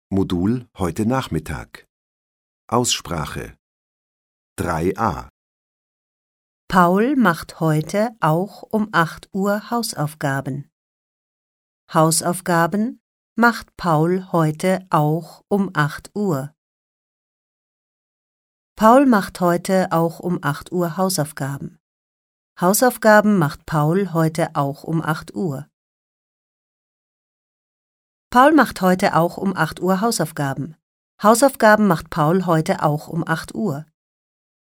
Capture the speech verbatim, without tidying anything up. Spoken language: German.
Modul heute Nachmittag. Aussprache drei a. Paul macht heute auch um acht Uhr Hausaufgaben. Hausaufgaben macht Paul heute auch um acht Uhr. Paul macht heute auch um acht Uhr Hausaufgaben. Hausaufgaben macht Paul heute auch um acht Uhr. Paul macht heute auch um acht Uhr Hausaufgaben. Hausaufgaben macht Paul heute auch um acht Uhr.